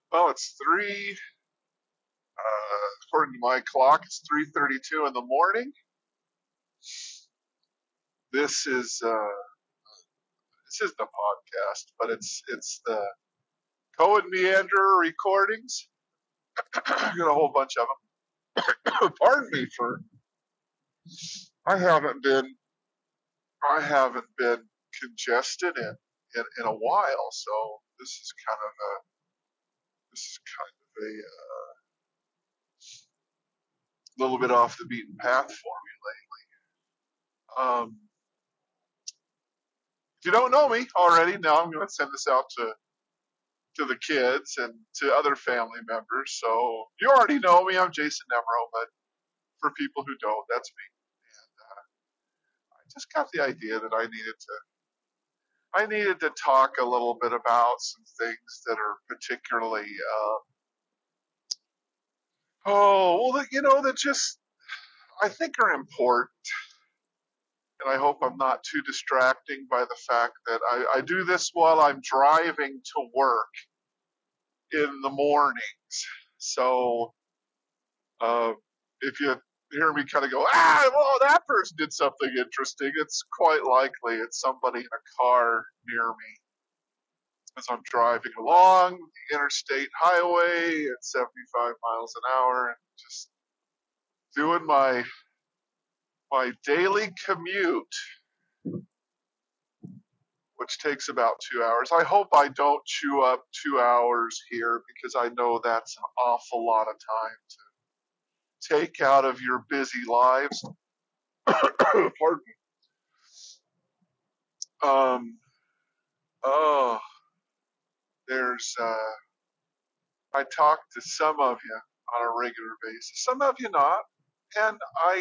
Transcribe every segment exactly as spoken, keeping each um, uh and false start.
Well, it's three, uh, according to my clock, it's three thirty-two in the morning. This is, uh, this is the podcast, but it's, it's the Cohen Meander recordings. Got a whole bunch of them. Pardon me for, I haven't been, I haven't been congested in, in, in a while, so this is kind of a, this is kind of a, uh, little bit off the beaten path for me lately. Um, if you don't know me already, now I'm going to send this out to to the kids and to other family members. So you already know me. I'm Jason Nemro, but for people who don't, that's me. And uh, I just got the idea that I needed to I needed to talk a little bit about some things that are particularly uh, oh well, that, you know, that just I think are important. And I hope I'm not too distracting by the fact that I, I do this while I'm driving to work in the mornings. So Uh, if you hear me kind of go, ah, well, that person did something interesting, it's quite likely it's somebody in a car near me as I'm driving along the interstate highway at seventy-five miles an hour and just doing my my daily commute, which takes about two hours. I hope I don't chew up two hours here because I know that's an awful lot of time to take out of your busy lives. Pardon me. Um, oh, there's uh, I talk to some of you on a regular basis, some of you not, and I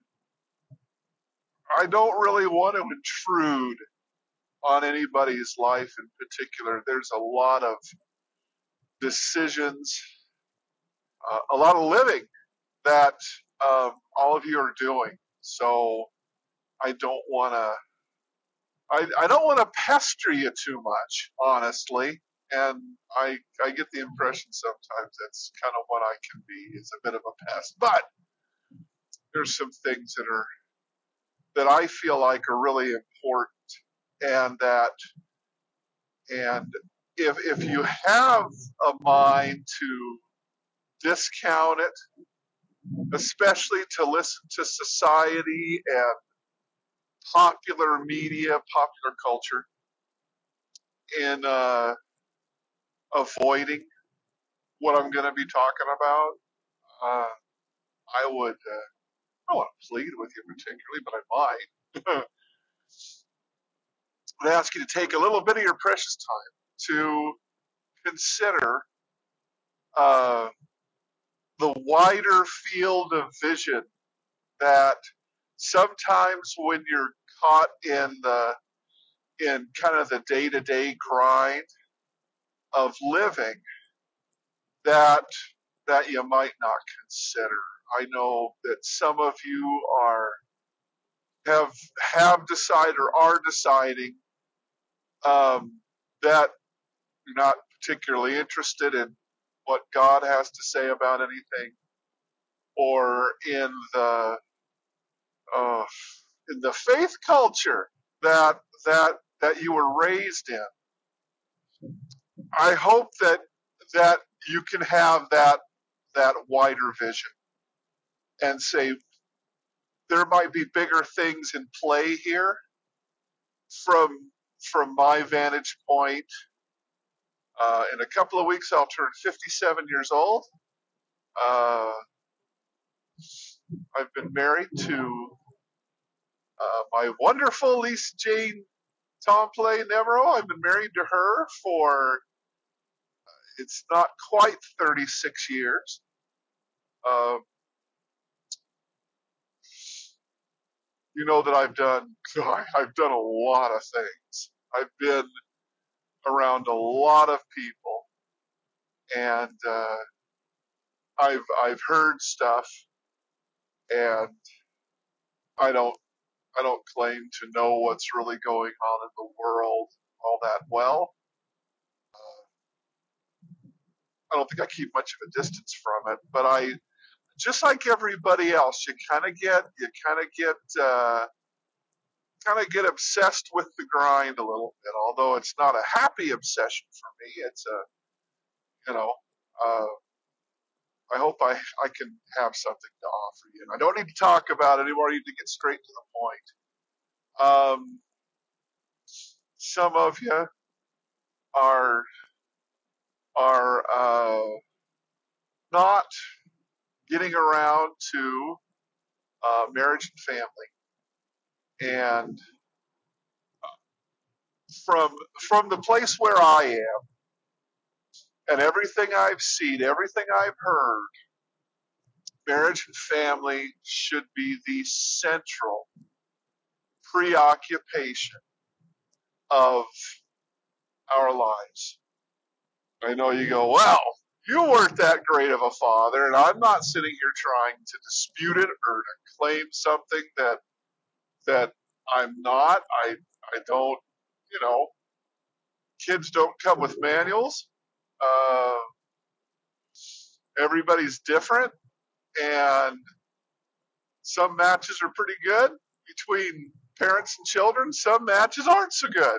I don't really want to intrude on anybody's life in particular. There's a lot of decisions, uh, a lot of living that um, all of you are doing. So I don't want to I, I don't want to pester you too much, honestly. And I I get the impression sometimes that's kind of what I can be, is a bit of a pest. But there's some things that are that I feel like are really important, and that and if if you have a mind to discount it, especially to listen to society and popular media, popular culture, in uh, avoiding what I'm going to be talking about, uh, I would. Uh, I don't want to plead with you particularly, but I might. I'd ask you to take a little bit of your precious time to consider uh, the wider field of vision that sometimes when you're caught in the in kind of the day-to-day grind of living, that that you might not consider. I know that some of you are have have decided or are deciding um, that you're not particularly interested in what God has to say about anything, or in the uh, in the faith culture that that that you were raised in. I hope that that you can have that that wider vision and say there might be bigger things in play here from from my vantage point. Uh, in a couple of weeks, I'll turn fifty-seven years old. Uh, I've been married to uh, my wonderful Lisa Jane Tomplay Nevero. I've been married to her for it's not quite thirty-six years. Uh, you know that I've done I've done a lot of things. I've been around a lot of people, and uh, I've I've heard stuff, and I don't I don't claim to know what's really going on in the world all that well. I don't think I keep much of a distance from it, but I, just like everybody else, you kind of get, you kind of get, uh, kind of get obsessed with the grind a little bit. Although it's not a happy obsession for me, it's a, you know, uh, I hope I, I can have something to offer you. And I don't need to talk about it anymore. I need to get straight to the point. Um, some of you are are uh, not getting around to uh, marriage and family, and from from the place where I am, and everything I've seen, everything I've heard, marriage and family should be the central preoccupation of our lives. I know you go, well, you weren't that great of a father, and I'm not sitting here trying to dispute it or to claim something that that I'm not. I I don't, you know, kids don't come with manuals. Uh, everybody's different, and some matches are pretty good between parents and children. Some matches aren't so good.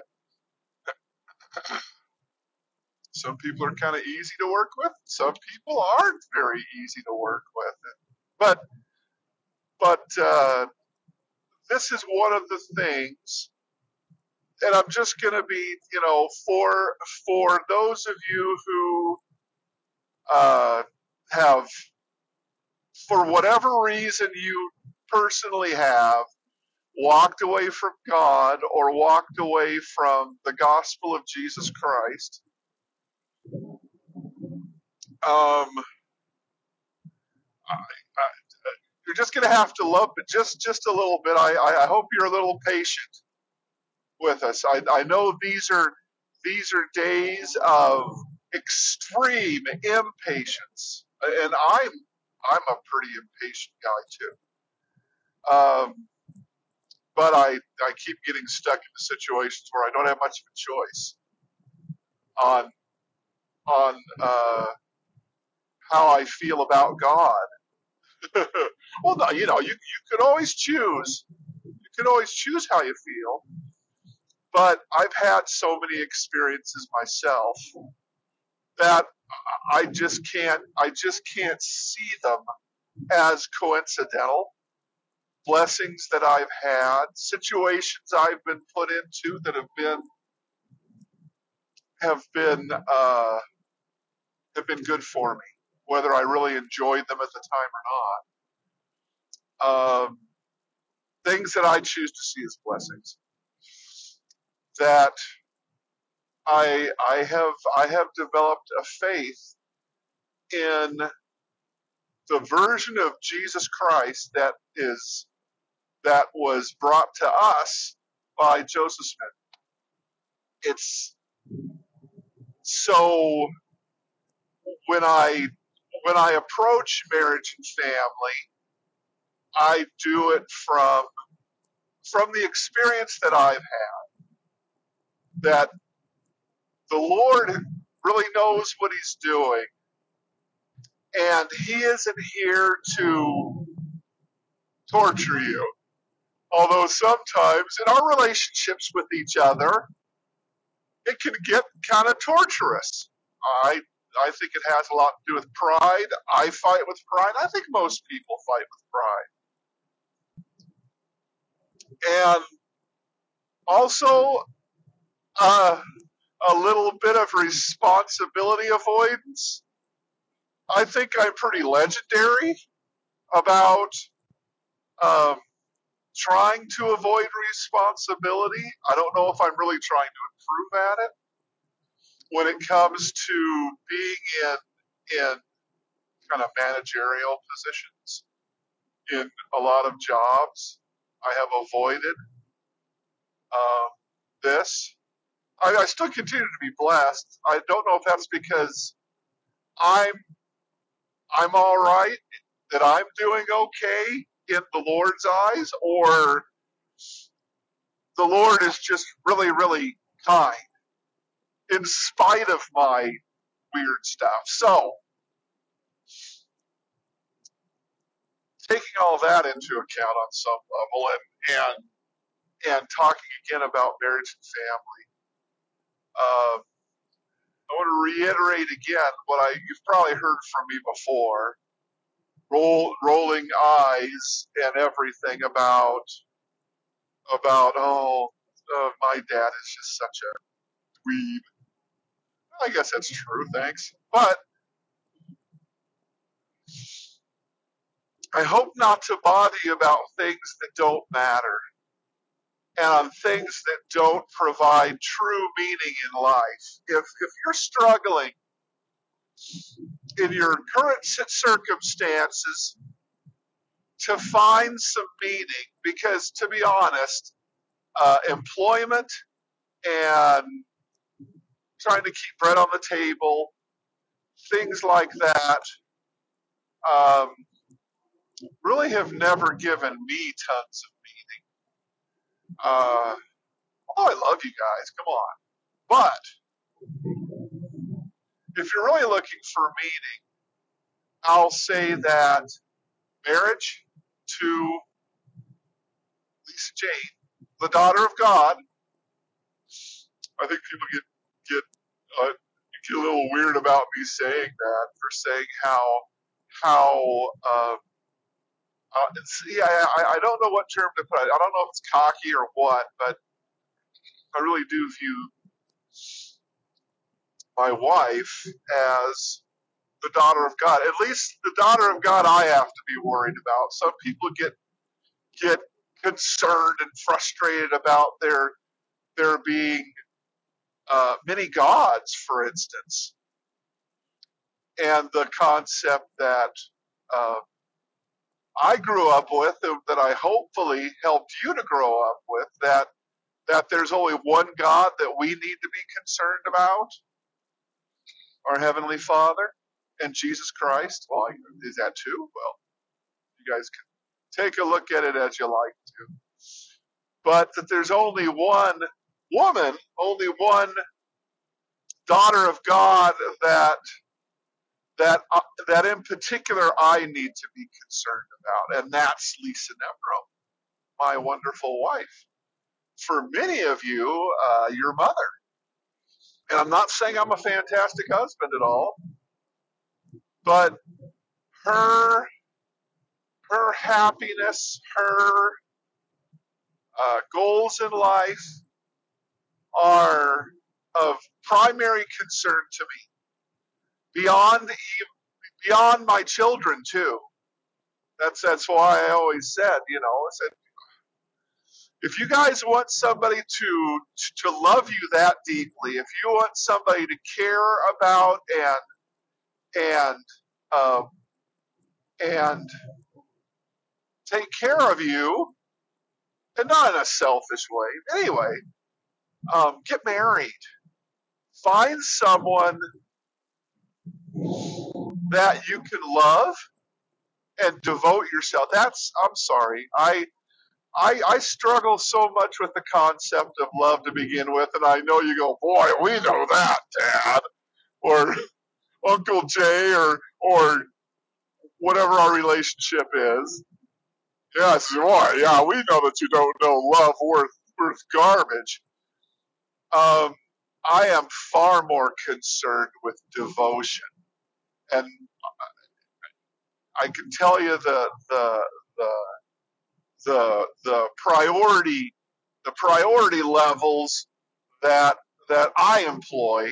Some people are kind of easy to work with. Some people aren't very easy to work with. But but uh, this is one of the things, and I'm just going to be, you know, for for those of you who uh, have, for whatever reason you personally have, walked away from God or walked away from the gospel of Jesus Christ. Um, I, I, you're just going to have to love it just just a little bit. I, I, I hope you're a little patient with us. I, I know these are these are days of extreme impatience, and I'm I'm a pretty impatient guy too. Um, but I I keep getting stuck into situations where I don't have much of a choice on on uh, how I feel about God. Well, no, you know, you you could always choose. You could always choose how you feel. But I've had so many experiences myself that I just can't I just can't see them as coincidental. Blessings that I've had, situations I've been put into that have been have been uh, have been good for me, whether I really enjoyed them at the time or not. Um, things that I choose to see as blessings. That I I have I have developed a faith in the version of Jesus Christ that is that was brought to us by Joseph Smith. It's so when I when I approach marriage and family, I do it from from the experience that I've had, that the Lord really knows what He's doing, and He isn't here to torture you. Although sometimes in our relationships with each other, it can get kind of torturous. I I think it has a lot to do with pride. I fight with pride. I think most people fight with pride, and also uh, a little bit of responsibility avoidance. I think I'm pretty legendary about um, trying to avoid responsibility. I don't know if I'm really trying to improve at it when it comes to being in in kind of managerial positions in a lot of jobs. I have avoided um, this. I, I still continue to be blessed. I don't know if that's because I'm I'm all right, that I'm doing okay in the Lord's eyes, or the Lord is just really, really kind in spite of my weird stuff. So, taking all that into account on some level, and and and talking again about marriage and family, uh, I want to reiterate again what I you've probably heard from me before: roll, rolling eyes and everything about about oh, uh, my dad is just such a dweeb. I guess that's true. Thanks, but I hope not to bother you about things that don't matter and on things that don't provide true meaning in life. If if you're struggling in your current circumstances to find some meaning, because to be honest, uh, employment and trying to keep bread on the table, things like that, um, really have never given me tons of meaning. Uh, oh, I love you guys. Come on. But if you're really looking for meaning, I'll say that marriage to Lisa Jane, the daughter of God. I think people get get uh, get a little weird about me saying that, for saying how how uh, uh, it's, yeah, I, I don't know what term to put it. I don't know if it's cocky or what, but I really do view my wife as the daughter of God. At least the daughter of God I have to be worried about. Some people get get concerned and frustrated about there there being uh, many gods, for instance, and the concept that uh, I grew up with, and that I hopefully helped you to grow up with, that that there's only one God that we need to be concerned about, our Heavenly Father, and Jesus Christ. Well, is that two? Well, you guys can take a look at it as you like to. But that there's only one woman, only one daughter of God that that uh, that in particular I need to be concerned about, and that's Lisa Nevro, my wonderful wife. For many of you, uh, your mother. And I'm not saying I'm a fantastic husband at all, but her her happiness, her uh, goals in life are of primary concern to me, beyond beyond my children too. That's that's why I always said, you know, I said, if you guys want somebody to to love you that deeply, if you want somebody to care about and and um, and take care of you, and not in a selfish way. Anyway, um, get married. Find someone that you can love and devote yourself. That's I'm sorry. I I, I struggle so much with the concept of love to begin with, and I know you go, boy, we know that, Dad, or Uncle Jay, or or whatever our relationship is. Yes, boy, yeah, we know that you don't know love worth worth garbage. Um, I am far more concerned with devotion, and I can tell you the the the the the priority the priority levels that that I employ.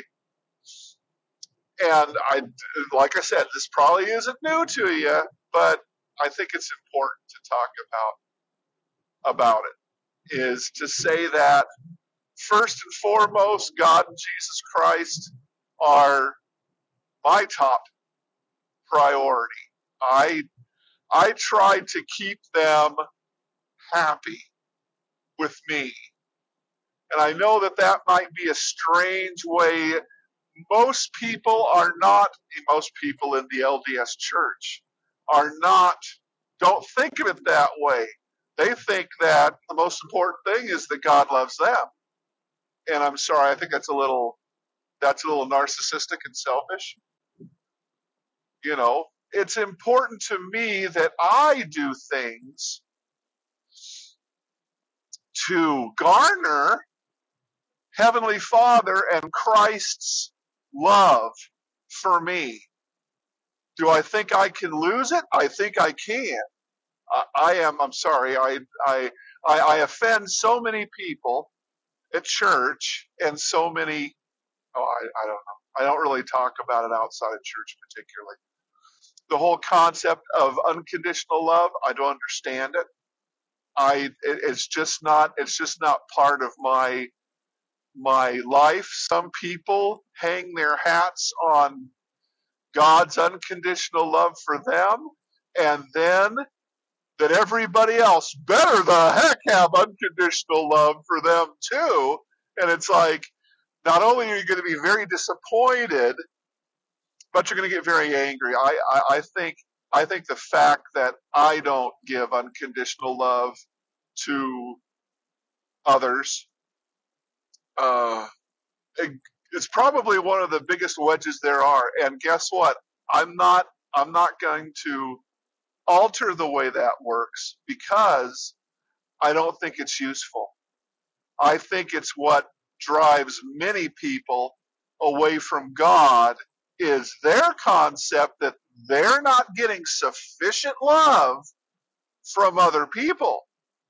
And I, like I said, this probably isn't new to you, but I think it's important to talk about about it. Is to say that first and foremost, God and Jesus Christ are my top priority. I I try to keep them happy with me. And I know that that might be a strange way. Most people are not, most people in the L D S church are not, don't think of it that way. They think that the most important thing is that God loves them. And I'm sorry, I think that's a little, That's a little narcissistic and selfish. You know, it's important to me that I do things to garner Heavenly Father and Christ's love for me. Do I think I can lose it? I think I can. I, I am. I'm sorry. I, I I I offend so many people at church and so many. Oh, I, I don't know. I don't really talk about it outside of church particularly. The whole concept of unconditional love, I don't understand it. I it, it's just not. It's just not part of my my life. Some people hang their hats on God's unconditional love for them, and then that everybody else better the heck have unconditional love for them too. And it's like, not only are you going to be very disappointed, but you're going to get very angry. I, I, I think I think the fact that I don't give unconditional love to others, uh, it, it's probably one of the biggest wedges there are. And guess what? I'm not I'm not going to alter the way that works because I don't think it's useful. I think it's what drives many people away from God is their concept that they're not getting sufficient love from other people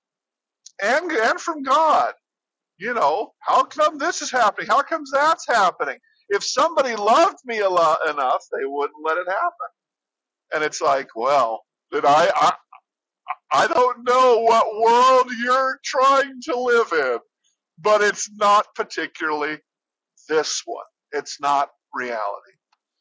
and and from God. You know, how come this is happening? How comes that's happening? If somebody loved me a lot enough, they wouldn't let it happen. And it's like, well, did I, I I don't know what world you're trying to live in, but it's not particularly this one. It's not reality.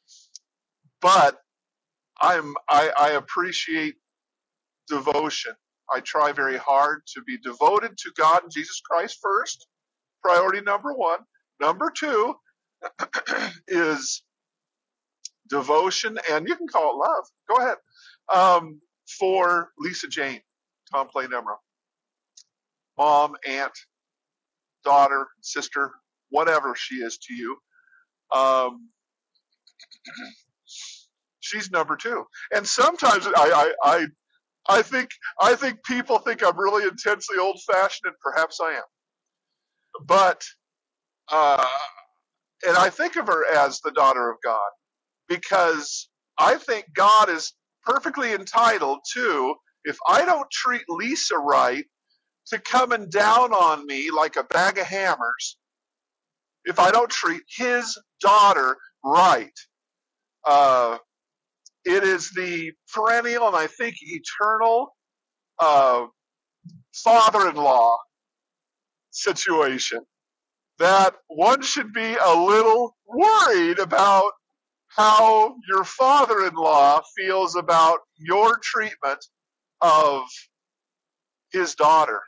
But I'm I, I appreciate devotion. I try very hard to be devoted to God and Jesus Christ first. Priority number one. Number two is devotion, and you can call it love. Go ahead. Um, for Lisa Jane, Tom Play Nemro, mom, aunt, daughter, sister, whatever she is to you. Um, she's number two. And sometimes I, I, I, I think I think people think I'm really intensely old fashioned, and perhaps I am. But uh, and I think of her as the daughter of God because I think God is perfectly entitled to, if I don't treat Lisa right, to coming down on me like a bag of hammers if I don't treat his daughter right. Uh, it is the perennial and I think eternal uh, father-in-law situation that one should be a little worried about how your father-in-law feels about your treatment of his daughter.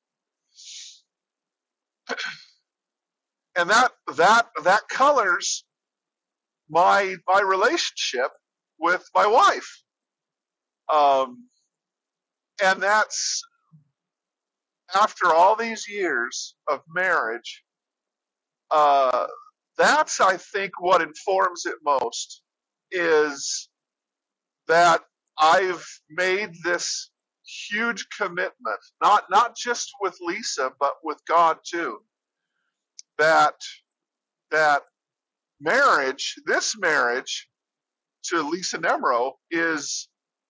And that that that colors my my relationship with my wife. Um, and that's after all these years of marriage, uh, that's I think what informs it most is that I've made this huge commitment, not not just with Lisa, but with God too. That that marriage, this marriage to Lisa Nemro is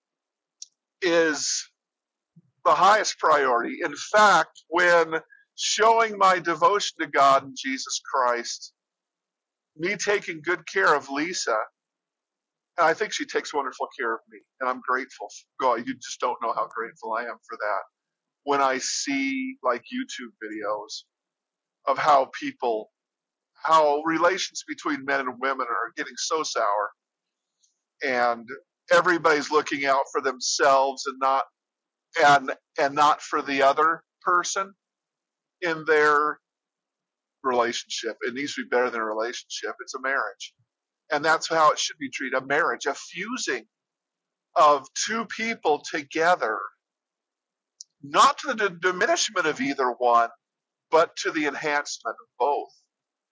is the highest priority. In fact, when showing my devotion to God and Jesus Christ, me taking good care of Lisa, and I think she takes wonderful care of me, and I'm grateful. God, you just don't know how grateful I am for that. When I see like YouTube videos of how people, how relations between men and women are getting so sour, and everybody's looking out for themselves and not and and not for the other person in their relationship. It needs to be better than a relationship. It's a marriage, and that's how it should be treated. A marriage, a fusing of two people together, not to the diminishment of either one, but to the enhancement of both.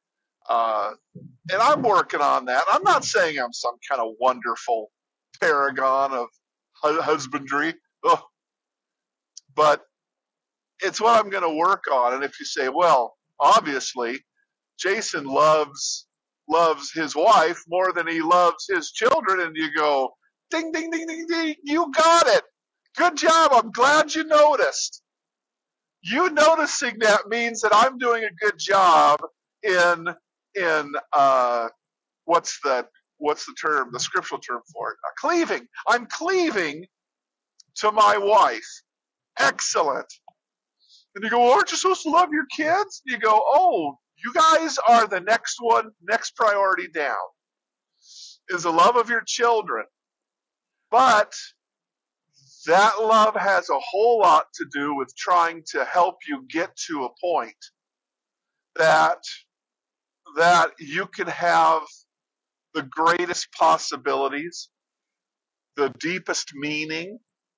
Uh, and I'm working on that. I'm not saying I'm some kind of wonderful paragon of husbandry, ugh, but it's what I'm going to work on. And if you say, well, obviously, Jason loves loves his wife more than he loves his children, and you go, ding, ding, ding, ding, ding, you got it. Good job. I'm glad you noticed. You noticing that means that I'm doing a good job in in uh, what's the what's the term, the scriptural term for it? Uh, cleaving. I'm cleaving to my wife. Excellent. And you go, well, aren't you supposed to love your kids? You go, oh, you guys are the next one, next priority down is the love of your children. But that love has a whole lot to do with trying to help you get to a point that that you can have the greatest possibilities, the deepest meaning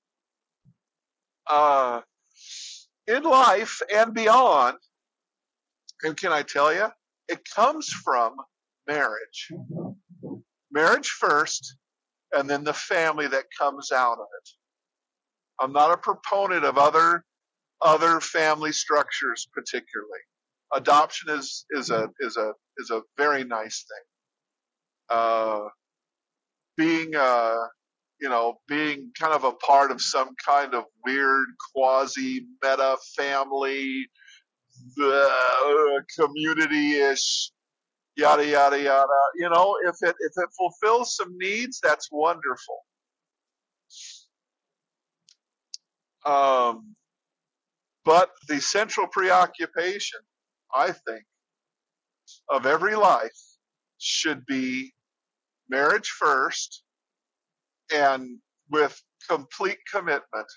uh, in life and beyond. And can I tell you, it comes from marriage. Marriage first, and then the family that comes out of it. I'm not a proponent of other other family structures particularly. Adoption is is a is a is a very nice thing. Uh, being uh, you know being kind of a part of some kind of weird quasi meta family uh, community ish yada yada yada. You know, if it if it fulfills some needs, that's wonderful. Um, but the central preoccupation, I think, of every life should be marriage first and with complete commitment.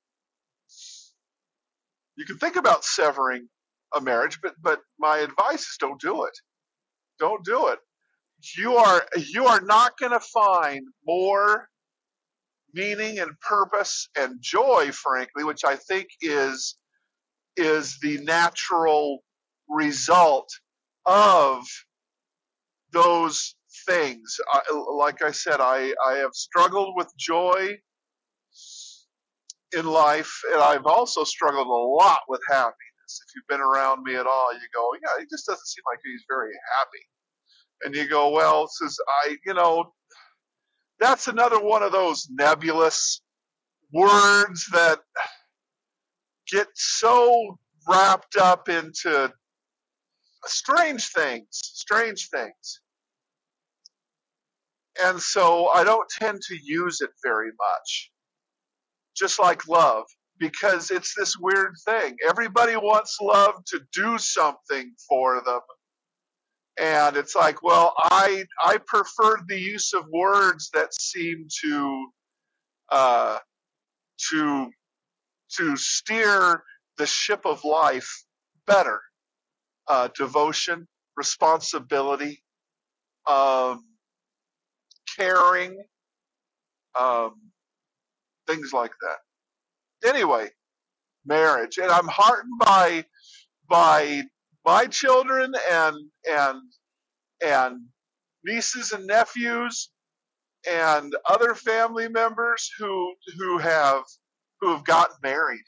You can think about severing a marriage, but but my advice is don't do it. Don't do it. You are you are not going to find more meaning and purpose and joy, frankly, which I think is is the natural result of those things. I, like I said, I, I have struggled with joy in life, and I've also struggled a lot with happiness. If you've been around me at all, you go, yeah, he just doesn't seem like he's very happy. And you go, well, says I, you know, that's another one of those nebulous words that get so wrapped up into strange things, strange things. And so I don't tend to use it very much, just like love, because it's this weird thing. Everybody wants love to do something for them. And it's like, well, I I prefer the use of words that seem to uh, to to steer the ship of life better. Uh, devotion, responsibility, um, caring, um, things like that. Anyway, marriage, and I'm heartened by by my children and and and nieces and nephews and other family members who who have who have gotten married.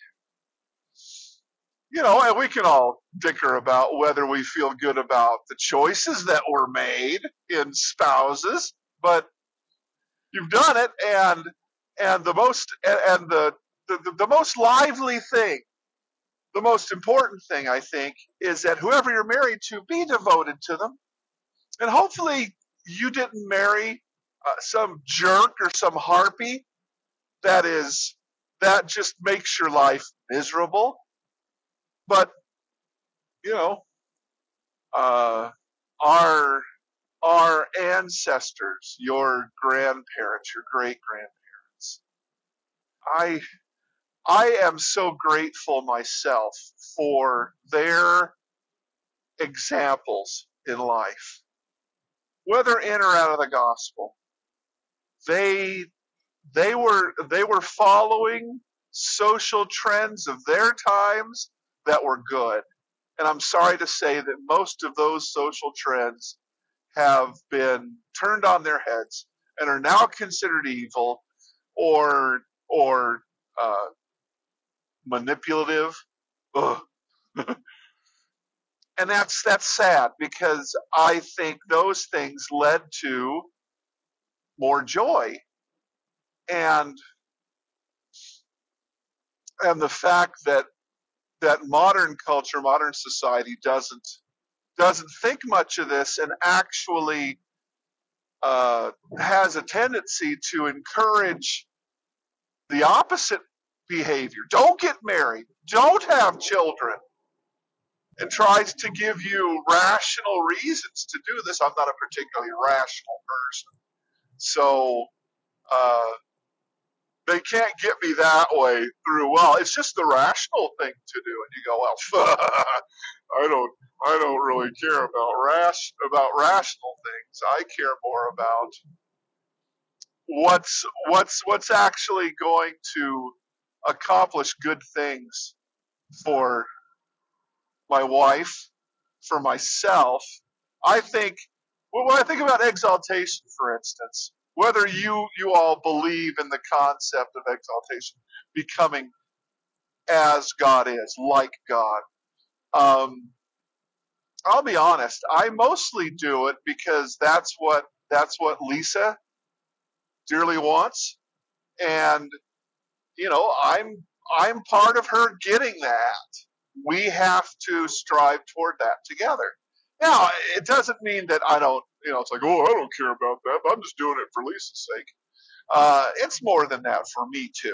You know, and we can all dicker about whether we feel good about the choices that were made in spouses, but you've done it, and and the most and, and the, the the most lively thing, the most important thing, I think, is that whoever you're married to, be devoted to them. And hopefully you didn't marry uh, some jerk or some harpy that is that just makes your life miserable. But you know, uh, our our ancestors, your grandparents, your great grandparents, I I am so grateful myself for their examples in life, whether in or out of the gospel. They they were they were following social trends of their times that were good, And I'm sorry to say that most of those social trends have been turned on their heads and are now considered evil or or uh, manipulative. Ugh. And that's that's sad because I think those things led to more joy and and the fact that that modern culture, modern society doesn't doesn't think much of this and actually uh, has a tendency to encourage the opposite behavior. Don't get married. Don't have children. And tries to give you rational reasons to do this. I'm not a particularly rational person. So uh, they can't get me that way through, well, it's just the rational thing to do. And you go, well, I don't I don't really care about rash about rational things. I care more about what's what's what's actually going to accomplish good things for my wife, for myself. I think well, when I think about exaltation, for instance, whether you you all believe in the concept of exaltation, becoming as God is, like God. Um, I'll be honest. I mostly do it because that's what that's what Lisa dearly wants, and you know, I'm I'm part of her getting that. We have to strive toward that together. Now, it doesn't mean that I don't, you know, it's like, oh, I don't care about that. I'm just doing it for Lisa's sake. Uh, it's more than that for me too.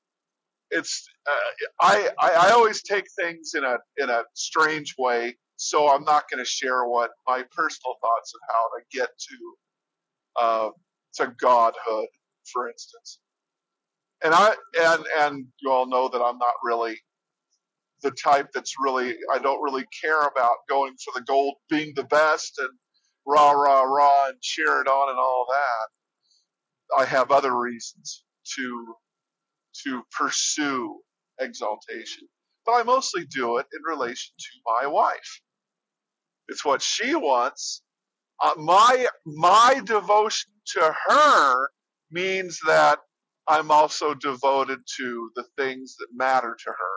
It's uh, I, I I always take things in a in a strange way, so I'm not going to share what my personal thoughts of how to get to uh, to godhood, for instance. And I and and you all know that I'm not really the type that's really I don't really care about going for the gold, being the best, and rah rah rah and cheer it on and all that. I have other reasons to to pursue exaltation, but I mostly do it in relation to my wife. It's what she wants. Uh, my my devotion to her means that I'm also devoted to the things that matter to her.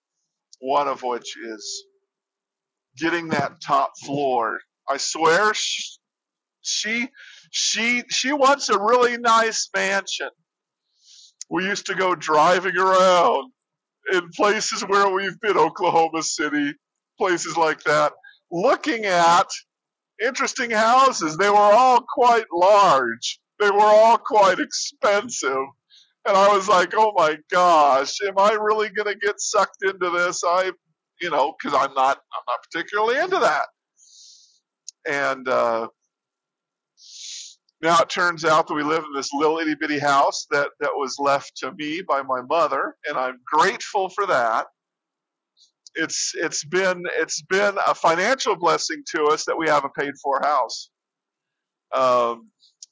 One of which is getting that top floor. I swear she she she, she wants a really nice mansion. We used to go driving around in places where we've been, Oklahoma City, places like that, looking at interesting houses. They were all quite large. They were all quite expensive. And I was like, oh my gosh, am I really going to get sucked into this? I, you know, because I'm not, I'm not particularly into that. And uh, now it turns out that we live in this little itty bitty house that that was left to me by my mother, and I'm grateful for that. It's it's been it's been a financial blessing to us that we have a paid for house, um,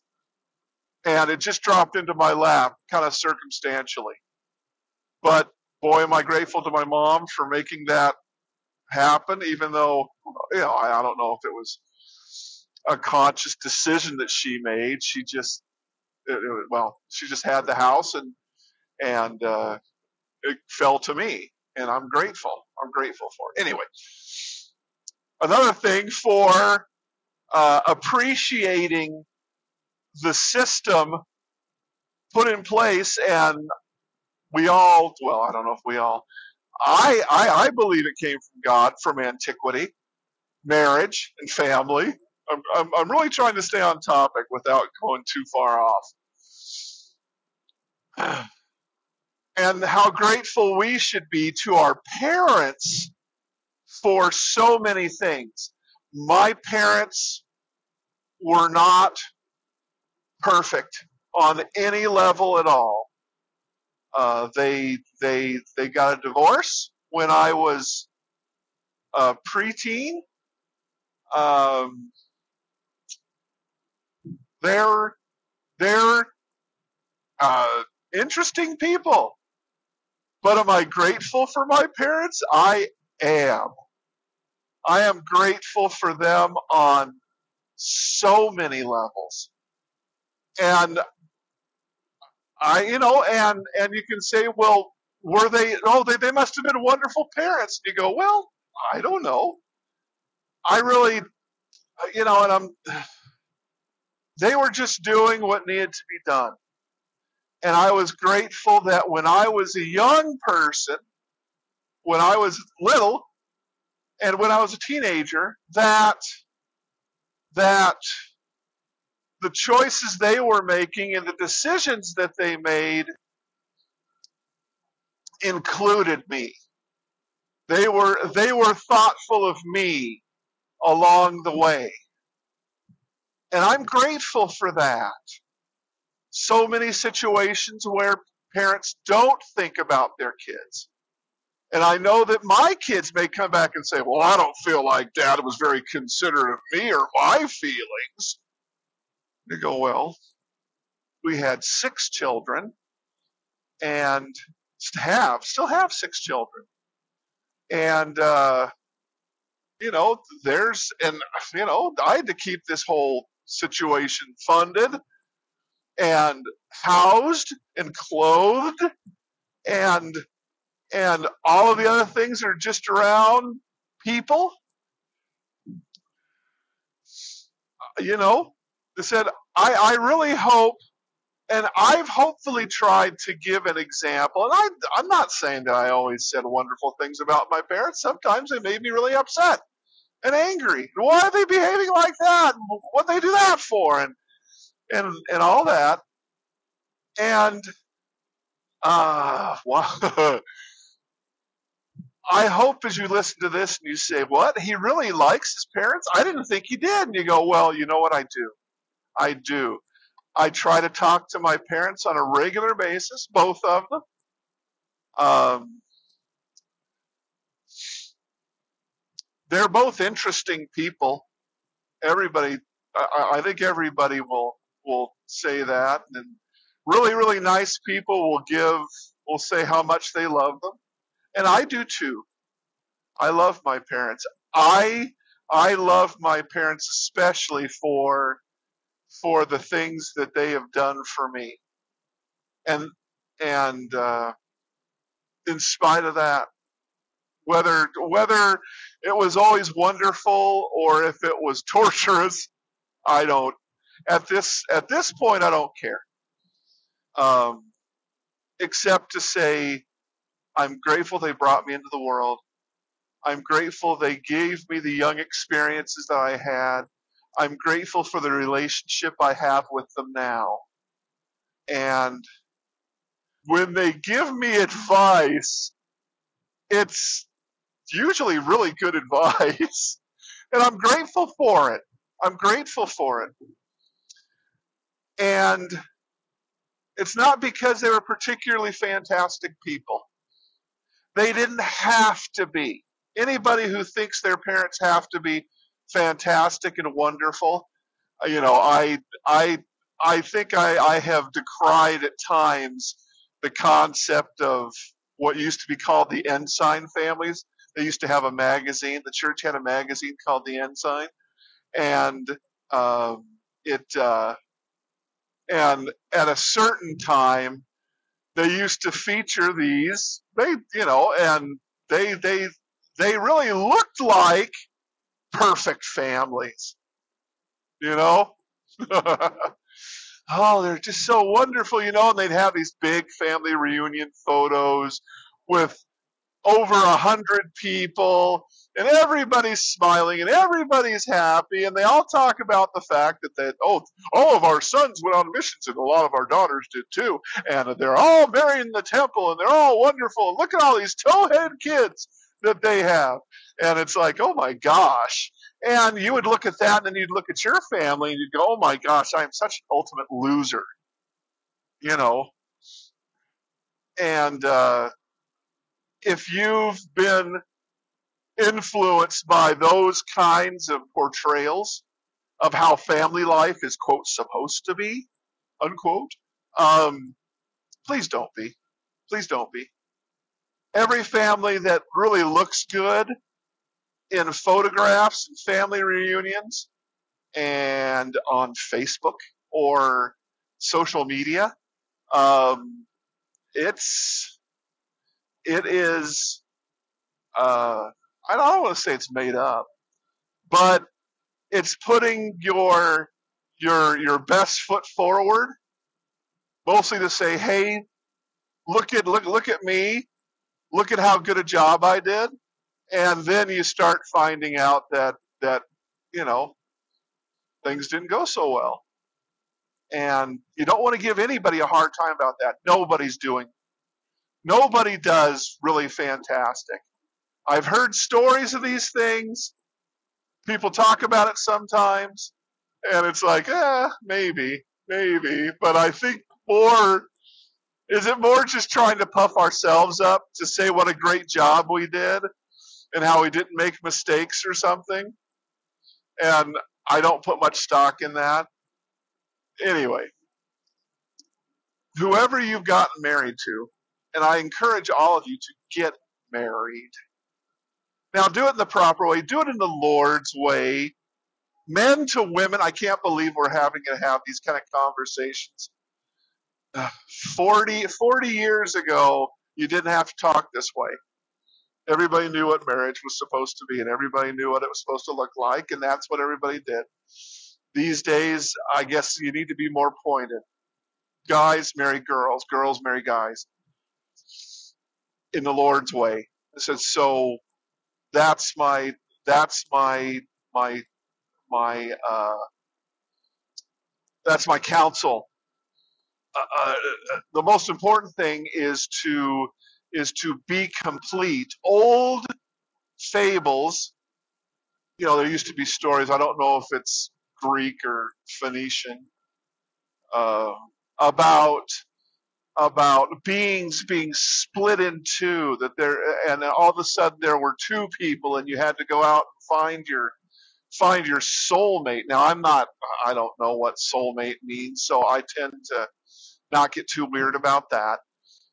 and it just dropped into my lap kind of circumstantially. But boy, am I grateful to my mom for making that happen, even though you know I, I don't know if it was a conscious decision that she made. She just it, it, well, she just had the house and and uh, it fell to me, and I'm grateful. I'm grateful for it. Anyway, another thing for uh, appreciating the system put in place, and we all, well, I don't know if we all, I, I, I believe it came from God from antiquity, marriage and family. I'm, I'm, I'm really trying to stay on topic without going too far off. And how grateful we should be to our parents for so many things. My parents were not perfect on any level at all. Uh, they they they got a divorce when I was a preteen. Um, they're they're uh, interesting people, but am I grateful for my parents? I am. I am grateful for them on so many levels. And I, you know, and, and you can say, well, were they, oh, they, they must have been wonderful parents. You go, well, I don't know. I really, you know, and I'm, they were just doing what needed to be done. And I was grateful that when I was a young person, when I was little, and when I was a teenager, that that the choices they were making and the decisions that they made included me. They were they were thoughtful of me along the way. And I'm grateful for that. So many situations where parents don't think about their kids. And I know that my kids may come back and say, well, I don't feel like dad was very considerate of me or my feelings. You go, well, we had six children and have, still have six children. And, uh, you know, there's, and, you know, I had to keep this whole situation funded and housed and clothed and, and all of the other things that are just around people, you know, they said, I, I really hope, and I've hopefully tried to give an example. And I, I'm not saying that I always said wonderful things about my parents. Sometimes they made me really upset and angry. Why are they behaving like that? What they do that for? And and and all that. And uh, wow. I hope as you listen to this and you say, "What? He really likes his parents? I didn't think he did." And you go, "Well, you know what? I do. I do. I try to talk to my parents on a regular basis, both of them. Um, they're both interesting people. Everybody, I, I think everybody will will say that, and really, really nice people will give, will say how much they love them, and I do too. I love my parents. I I love my parents especially for for the things that they have done for me, and and uh, in spite of that, whether whether it was always wonderful or if it was torturous, I don't. At this at this point, I don't care. Um, except to say I'm grateful they brought me into the world. I'm grateful they gave me the young experiences that I had. I'm grateful for the relationship I have with them now. And when they give me advice, it's usually really good advice. And I'm grateful for it. I'm grateful for it. And it's not because they were particularly fantastic people. They didn't have to be. Anybody who thinks their parents have to be fantastic and wonderful, uh, you know, I I I think I, I have decried at times the concept of what used to be called the Ensign families. They used to have a magazine. The church had a magazine called the Ensign, and um, it uh, and at a certain time they used to feature these. They, you know, and they they they really looked like perfect families, you know. Oh, they're just so wonderful, you know. And they'd have these big family reunion photos with over a hundred people, and everybody's smiling and everybody's happy, and they all talk about the fact that that oh, all of our sons went on missions, and a lot of our daughters did too, and they're all married in the temple, and they're all wonderful. Look at all these towhead kids that they have, and it's like, oh my gosh. And you would look at that, and then you'd look at your family, and you'd go, "Oh my gosh, I am such an ultimate loser," you know. And uh, if you've been influenced by those kinds of portrayals of how family life is, quote, supposed to be, unquote, um, please don't be. Please don't be. Every family that really looks good in photographs and family reunions and on Facebook or social media. Um, it's it is uh, I don't want to say it's made up, but it's putting your your your best foot forward, mostly to say, "Hey, look at look look at me, look at how good a job I did," and then you start finding out that that you know things didn't go so well, and you don't want to give anybody a hard time about that. Nobody's doing, nobody does really fantastic. I've heard stories of these things. People talk about it sometimes, and it's like, eh, maybe, maybe. But I think more, is it more just trying to puff ourselves up to say what a great job we did and how we didn't make mistakes or something? And I don't put much stock in that. Anyway, whoever you've gotten married to, and I encourage all of you to get married. Now, do it in the proper way. Do it in the Lord's way. Men to women, I can't believe we're having to have these kind of conversations. forty, forty years ago, you didn't have to talk this way. Everybody knew what marriage was supposed to be, and everybody knew what it was supposed to look like, and that's what everybody did. These days, I guess you need to be more pointed. Guys marry girls, girls marry guys in the Lord's way. I said, so that's my that's my my my uh, that's my counsel. Uh, uh, the most important thing is to is to be complete. Old fables, you know, there used to be stories. I don't know if it's Greek or Phoenician, uh, about about beings being split in two. That there, and all of a sudden there were two people, and you had to go out and find your find your soulmate. Now, I'm not. I don't know what soulmate means, so I tend to not get too weird about that.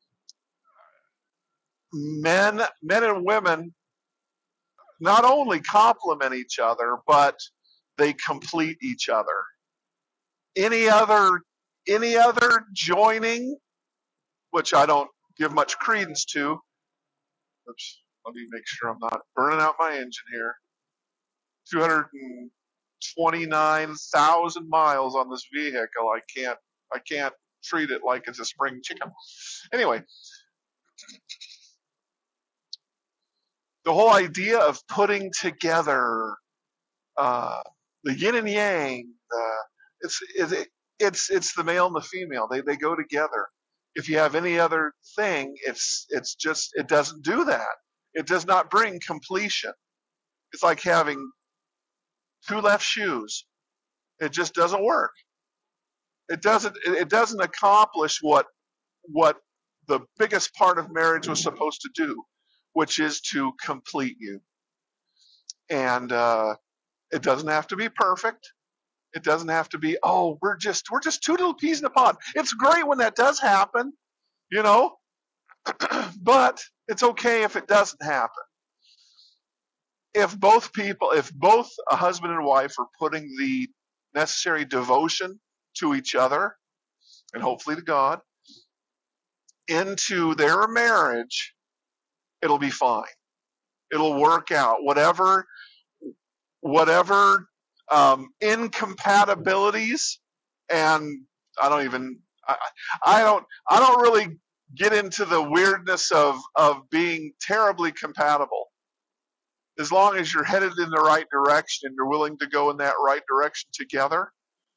Men, men and women not only complement each other, but they complete each other. Any other any other joining, which I don't give much credence to. Oops, let me make sure I'm not burning out my engine here. two hundred twenty-nine thousand miles on this vehicle. I can't I can't treat it like it's a spring chicken. Anyway, the whole idea of putting together uh, the yin and yang. Uh, it's it, it's it's the male and the female. They they go together. If you have any other thing, it's it's just it doesn't do that. It does not bring completion. It's like having two left shoes. It just doesn't work. It doesn't it, it doesn't accomplish what what the biggest part of marriage was supposed to do, which is to complete you. And uh, it doesn't have to be perfect. It doesn't have to be, oh, we're just we're just two little peas in a pod. It's great when that does happen, you know, but it's okay if it doesn't happen. If both people, if both a husband and wife are putting the necessary devotion to each other and hopefully to God into their marriage, it'll be fine. It'll work out. Whatever whatever um, incompatibilities, and I don't even I, I don't I don't really get into the weirdness of of being terribly compatible. As long as you're headed in the right direction and you're willing to go in that right direction together,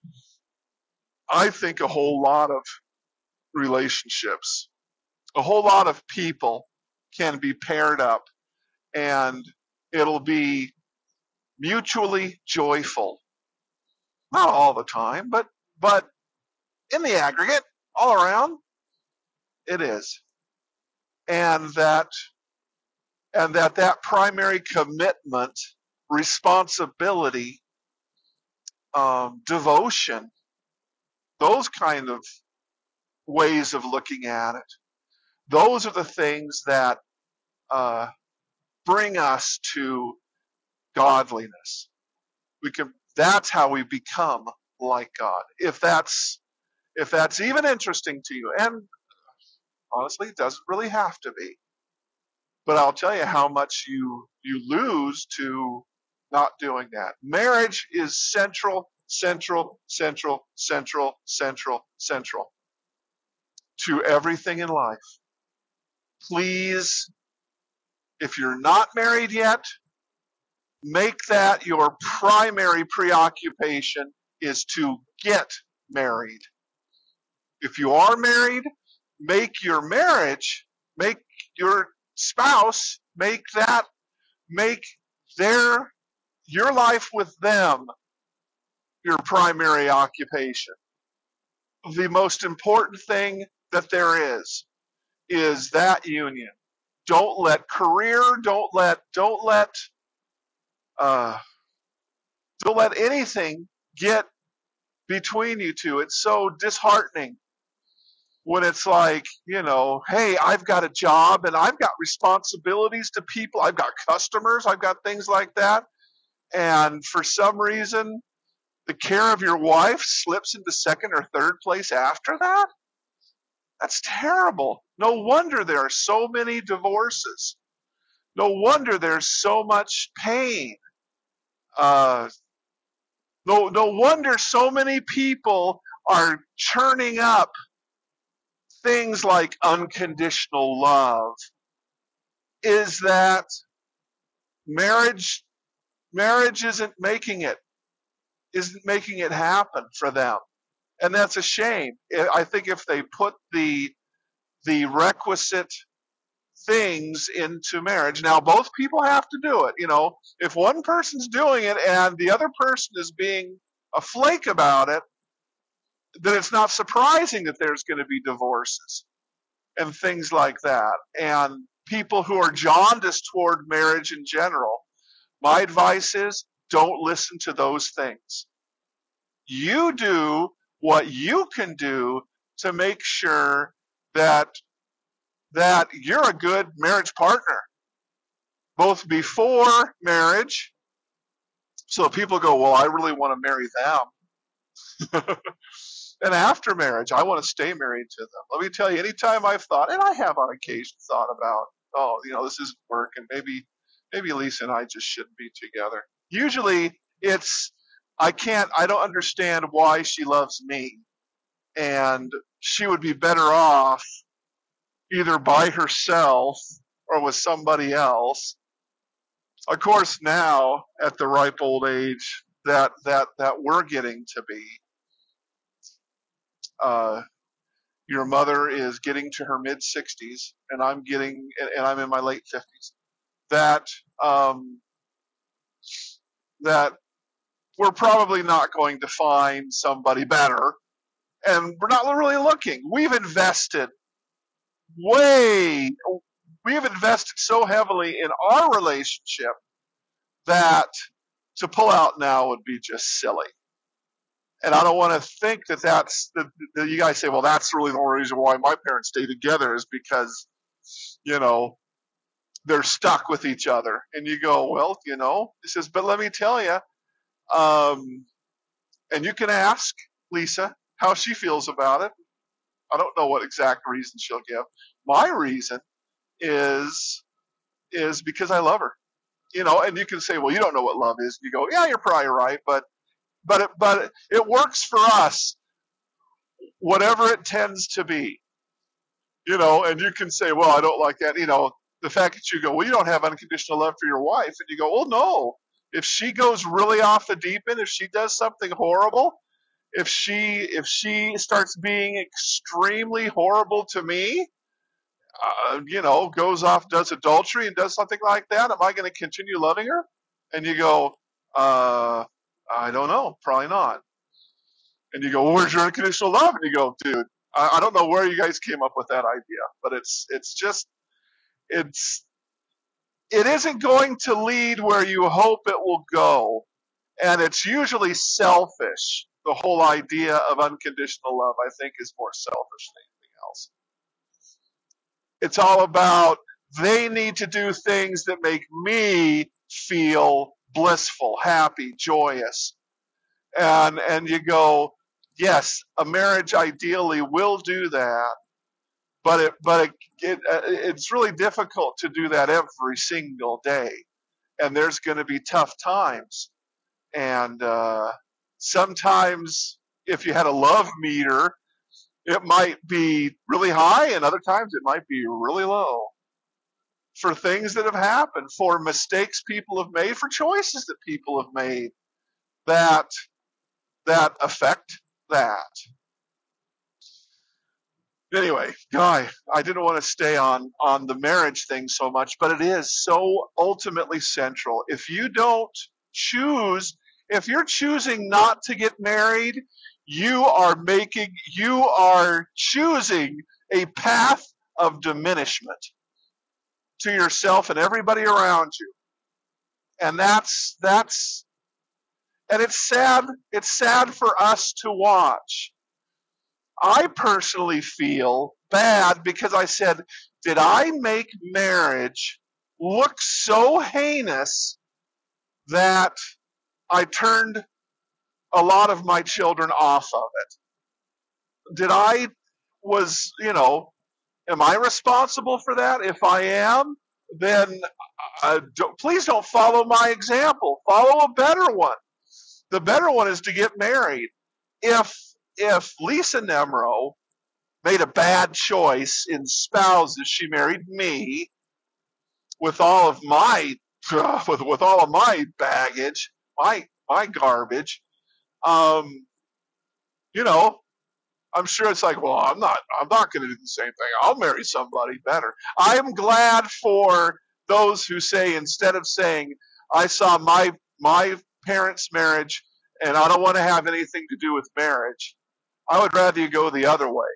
I think a whole lot of relationships, a whole lot of people can be paired up, and it'll be mutually joyful. Not all the time, but but in the aggregate, all around, it is. And that and that that primary commitment, responsibility, um, devotion, those kind of ways of looking at it, those are the things that uh, bring us to godliness. We can. That's how we become like God. If that's if that's even interesting to you, and honestly, it doesn't really have to be. But I'll tell you how much you you lose to not doing that. Marriage is central, central, central, central, central, central to everything in life. Please, if you're not married yet, make that your primary preoccupation is to get married. If you are married, make your marriage, make your spouse, make that, make their, your life with them your primary occupation. The most important thing that there is, is that union. Don't let career, don't let, don't let, uh, don't let anything get between you two. It's so disheartening when it's like, you know, hey, I've got a job and I've got responsibilities to people. I've got customers. I've got things like that. And for some reason, the care of your wife slips into second or third place after that. That's terrible. No wonder there are so many divorces. No wonder there's so much pain. Uh, no, no wonder so many people are churning up things like unconditional love. Is that marriage? Marriage isn't making it, isn't making it happen for them, and that's a shame. I think if they put the the requisite things into marriage. Now, both people have to do it. You know, if one person's doing it and the other person is being a flake about it, then it's not surprising that there's going to be divorces and things like that. And people who are jaundiced toward marriage in general, my advice is don't listen to those things. You do what you can do to make sure that that you're a good marriage partner, both before marriage, so people go, well, I really want to marry them. And after marriage, I want to stay married to them. Let me tell you, anytime I've thought, and I have on occasion thought about, oh, you know, this isn't working. Maybe, maybe Lisa and I just shouldn't be together. Usually it's, I can't, I don't understand why she loves me. And she would be better off either by herself or with somebody else. Of course, now at the ripe old age that that that we're getting to be, uh, your mother is getting to her mid sixties, and I'm getting, and I'm in my late fifties. That um, that we're probably not going to find somebody better, and we're not really looking. We've invested way, we've invested so heavily in our relationship that to pull out now would be just silly. And I don't want to think that that's that, that you guys say, well, that's really the only reason why my parents stay together is because, you know, they're stuck with each other. And you go, well, you know, he says, but let me tell you, um, and you can ask Lisa how she feels about it. I don't know what exact reason she'll give. My reason is is because I love her. You know, and you can say, well, you don't know what love is. You go, yeah, you're probably right, but but it, but it works for us, whatever it tends to be. You know, and you can say, well, I don't like that. You know, the fact that you go, well, you don't have unconditional love for your wife, and you go, well, no. If she goes really off the deep end, if she does something horrible, if she if she starts being extremely horrible to me, uh, you know, goes off, does adultery, and does something like that, am I going to continue loving her? And you go, uh, I don't know, probably not. And you go, well, where's your unconditional love? And you go, dude, I, I don't know where you guys came up with that idea, but it's it's just it's it isn't going to lead where you hope it will go, and it's usually selfish. The whole idea of unconditional love, I think, is more selfish than anything else. It's all about they need to do things that make me feel blissful, happy, joyous. And, and you go, yes, a marriage ideally will do that, but it, but it, it, uh, it's really difficult to do that every single day. And there's going to be tough times. And uh, sometimes, if you had a love meter, it might be really high, and other times it might be really low. For things that have happened, for mistakes people have made, for choices that people have made that that affect that. Anyway, Guy, I didn't want to stay on on the marriage thing so much, but it is so ultimately central. If you don't choose, if you're choosing not to get married, you are making, you are choosing a path of diminishment to yourself and everybody around you. And that's that's and it's sad. It's sad for us to watch. I personally feel bad because I said, did I make marriage look so heinous that I turned a lot of my children off of it? Did I, was, you know, am I responsible for that? If I am, then uh, don't, please don't follow my example. Follow a better one. The better one is to get married. If if Lisa Nemro made a bad choice in spouses, she married me with all of my with with all of my baggage, my my garbage. Um, you know, I'm sure it's like, well, I'm not I'm not going to do the same thing. I'll marry somebody better. I'm glad for those who say, instead of saying I saw my my parents' marriage and I don't want to have anything to do with marriage, I would rather you go the other way,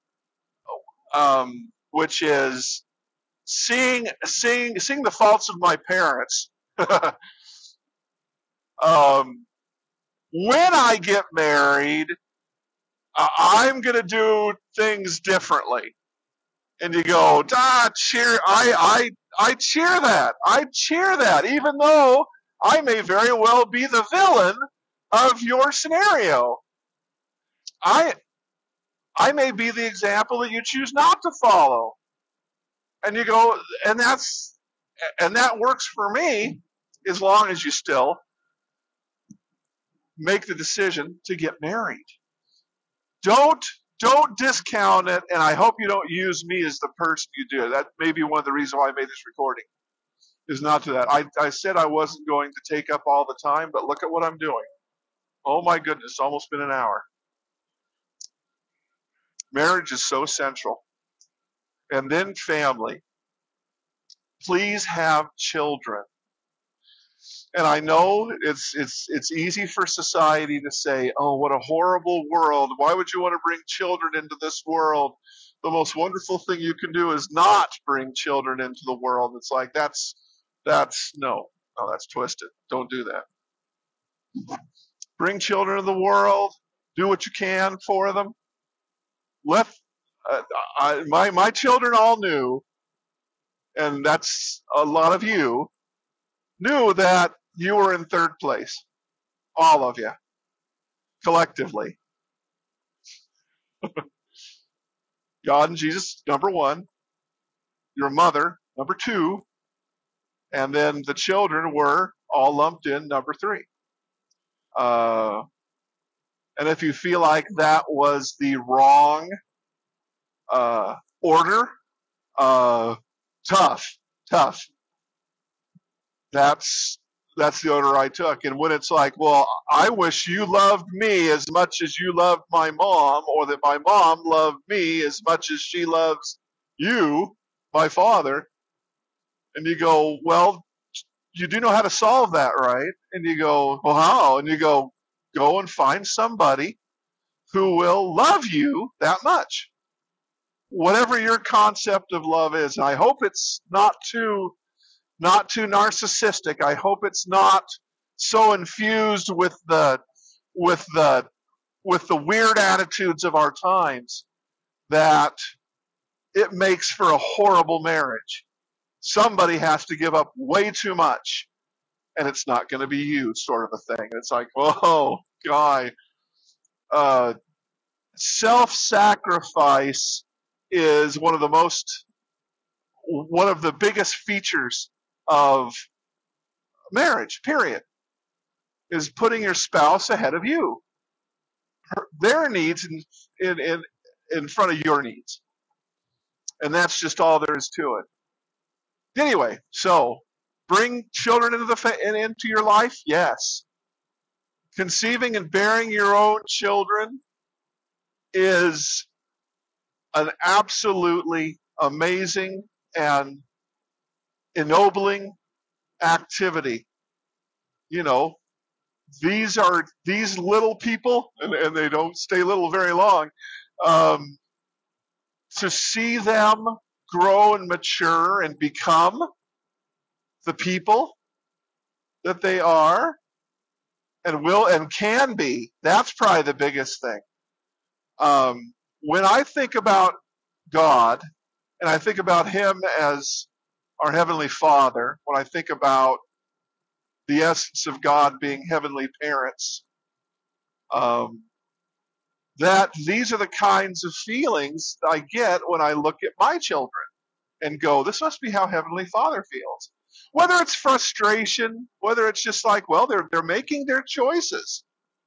um, which is seeing seeing seeing the faults of my parents. um, when I get married, uh, I'm gonna do things differently. And you go, ah, cheer! I I I cheer that. I cheer that, even though I may very well be the villain of your scenario. I I may be the example that you choose not to follow. And you go, and that's and that works for me, as long as you still make the decision to get married. Don't don't discount it, and I hope you don't use me as the person you do. That may be one of the reasons why I made this recording, is not to that. I, I said I wasn't going to take up all the time, but look at what I'm doing. Oh my goodness, almost been an hour. Marriage is so central. And then family. Please have children. And I know it's it's it's easy for society to say, "Oh, what a horrible world. Why would you want to bring children into this world? The most wonderful thing you can do is not bring children into the world." It's like, that's that's no. No, that's twisted. Don't do that. Bring children into the world. Do what you can for them. Let uh, I, my my children all knew, and that's a lot of you, knew that you were in third place. All of you, collectively. God and Jesus, number one, your mother, number two, and then the children were all lumped in, number three. Uh, and if you feel like that was the wrong uh, order, uh, tough, tough. That's that's the order I took. And when it's like, well, I wish you loved me as much as you loved my mom, or that my mom loved me as much as she loves you, my father, and you go, well, you do know how to solve that, right? And you go, well, how? And you go, go and find somebody who will love you that much. Whatever your concept of love is. And I hope it's not too not too narcissistic. I hope it's not so infused with the with the with the weird attitudes of our times that it makes for a horrible marriage. Somebody has to give up way too much and it's not going to be you, sort of a thing. It's like, oh, guy, uh, self-sacrifice is one of the most, one of the biggest features of marriage, period, is putting your spouse ahead of you, her, their needs in, in, in, in front of your needs. And that's just all there is to it. Anyway, so bring children into the fa- into your life, yes. Conceiving and bearing your own children is an absolutely amazing and ennobling activity. You know, these are these little people, and, and they don't stay little very long. Um, to see them grow and mature and become the people that they are and will and can be, that's probably the biggest thing. Um, when I think about God and I think about Him as our Heavenly Father, when I think about the essence of God being heavenly parents, um, that these are the kinds of feelings I get when I look at my children and go, this must be how Heavenly Father feels. Whether it's frustration, whether it's just like, well, they're they're making their choices,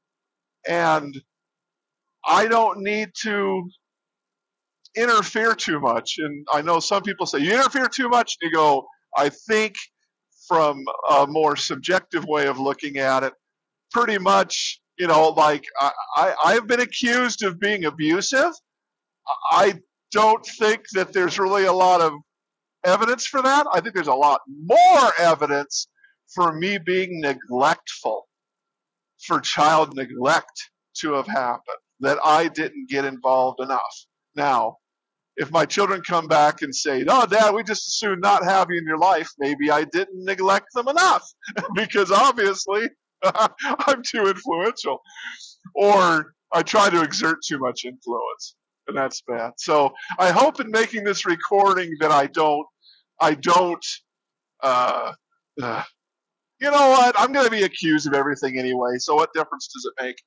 and I don't need to interfere too much. And I know some people say you interfere too much. And you go, I think from a more subjective way of looking at it, pretty much, you know, like I, I I've been accused of being abusive. I don't think that there's really a lot of evidence for that. I think there's a lot more evidence for me being neglectful, for child neglect to have happened, that I didn't get involved enough. Now, if my children come back and say, "No, Dad, we just as soon not have you in your life," maybe I didn't neglect them enough because obviously I'm too influential, or I try to exert too much influence, and that's bad. So I hope in making this recording that I don't, I don't. Uh, uh, you know what? I'm going to be accused of everything anyway. So what difference does it make?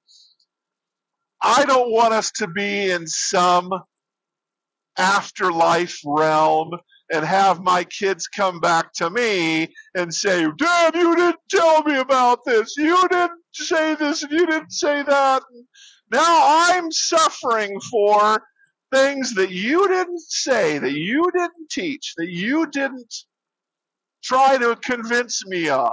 I don't want us to be in some afterlife realm and have my kids come back to me and say, Dad, you didn't tell me about this. You didn't say this and you didn't say that. Now I'm suffering for things that you didn't say, that you didn't teach, that you didn't try to convince me of.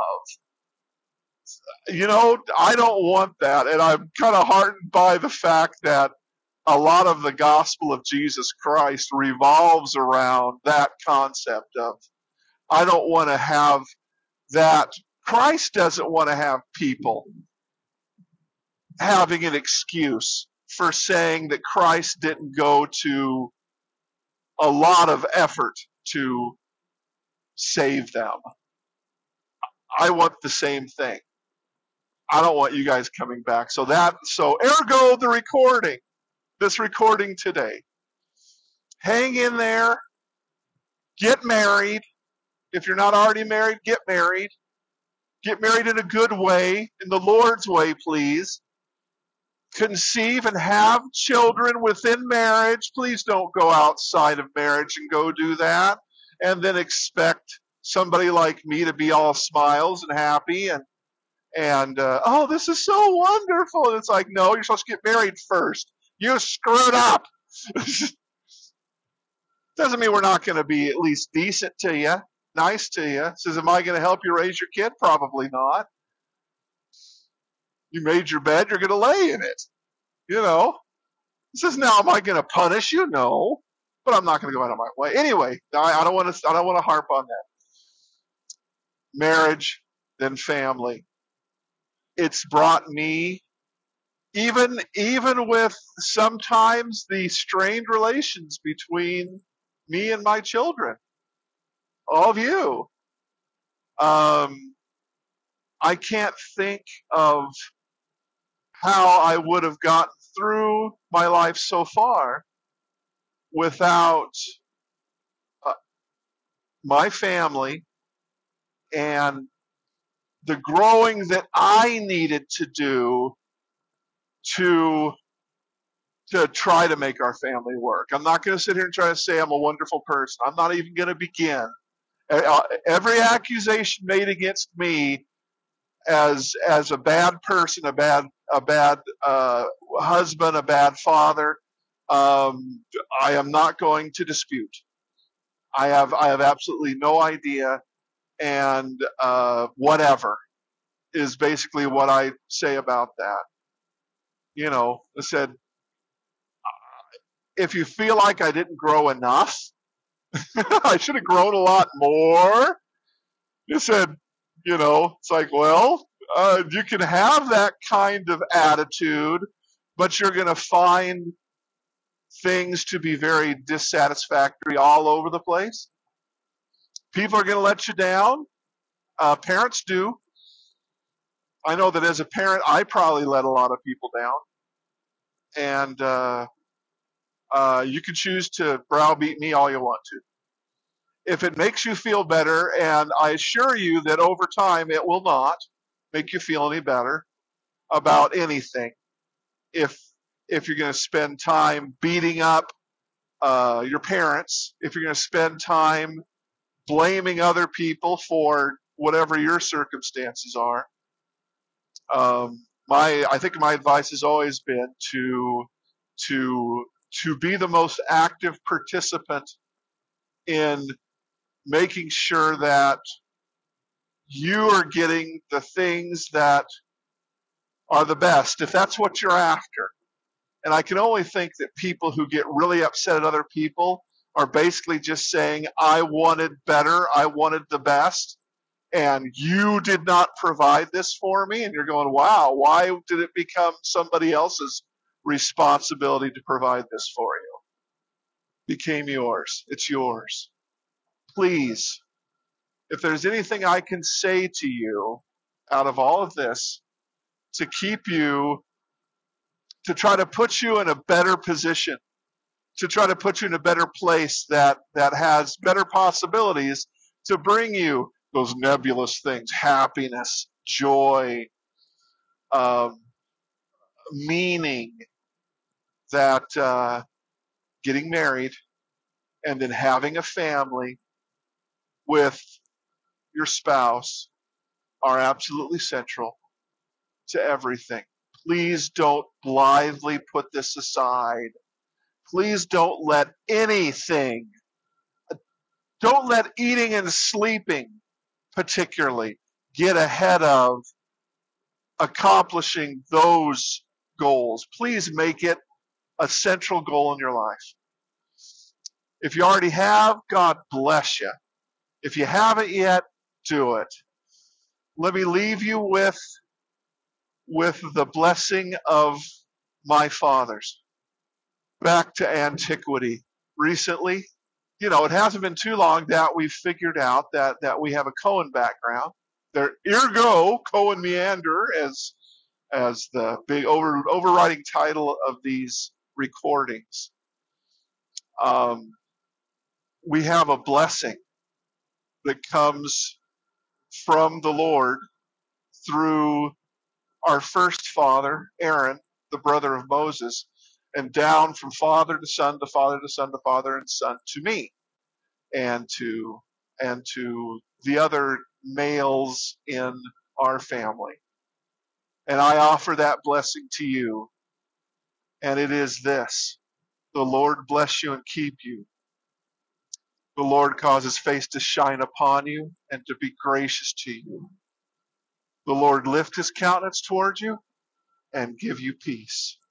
You know, I don't want that. And I'm kind of heartened by the fact that a lot of the gospel of Jesus Christ revolves around that concept of, I don't want to have that. Christ doesn't want to have people having an excuse for saying that Christ didn't go to a lot of effort to save them. I want the same thing. I don't want you guys coming back. So that, so ergo the recording, this recording today. Hang in there, get married. If you're not already married, get married. Get married in a good way, in the Lord's way, please. Conceive and have children within marriage. Please don't go outside of marriage and go do that. And then expect somebody like me to be all smiles and happy and, and uh, oh, this is so wonderful. And it's like, no, you're supposed to get married first. You screwed up. Doesn't mean we're not going to be at least decent to you, nice to you. Says, am I going to help you raise your kid? Probably not. You made your bed, you're going to lay in it. You know. He says, now, am I going to punish you? No, but I'm not going to go out of my way. Anyway, I, I don't want to. I don't want to harp on that. Marriage, then family. It's brought me, even even with sometimes the strained relations between me and my children, all of you. Um, I can't think of how I would have gotten through my life so far without uh, my family and the growing that I needed to do to to try to make our family work. I'm not going to sit here and try to say I'm a wonderful person. I'm not even going to begin. Uh, Every accusation made against me as as a bad person, a bad a bad uh, husband, a bad father, um, I am not going to dispute. I have I have absolutely no idea, and uh, whatever is basically what I say about that. You know, I said, if you feel like I didn't grow enough, I should have grown a lot more. You said, you know, it's like, well, uh, you can have that kind of attitude, but you're going to find things to be very dissatisfactory all over the place. People are going to let you down. Uh, parents do. I know that as a parent, I probably let a lot of people down. And uh, uh, you can choose to browbeat me all you want to. If it makes you feel better, and I assure you that over time it will not make you feel any better about anything. If if you're going to spend time beating up uh, your parents, if you're going to spend time blaming other people for whatever your circumstances are, um, my I think my advice has always been to to to be the most active participant in making sure that you are getting the things that are the best, if that's what you're after. And I can only think that people who get really upset at other people are basically just saying, I wanted better, I wanted the best, and you did not provide this for me. And you're going, wow, why did it become somebody else's responsibility to provide this for you? It became yours. It's yours. Please, if there's anything I can say to you out of all of this to keep you, to try to put you in a better position, to try to put you in a better place that, that has better possibilities to bring you those nebulous things, happiness, joy, um, meaning, that uh, getting married and then having a family with your spouse are absolutely central to everything. Please don't blithely put this aside. Please don't let anything, don't let eating and sleeping particularly get ahead of accomplishing those goals. Please make it a central goal in your life. If you already have, God bless you. If you haven't yet, do it. Let me leave you with, with the blessing of my fathers. Back to antiquity. Recently, you know, it hasn't been too long that we've figured out that, that we have a Cohen background. There, ergo, Cohen meander, as as the big over, overriding title of these recordings. Um, we have a blessing that comes from the Lord through our first father, Aaron, the brother of Moses, and down from father to son to father to son to father and son to me, and to and to the other males in our family. And I offer that blessing to you, and it is this: the Lord bless you and keep you. The Lord cause his face to shine upon you and to be gracious to you. The Lord lift his countenance toward you and give you peace.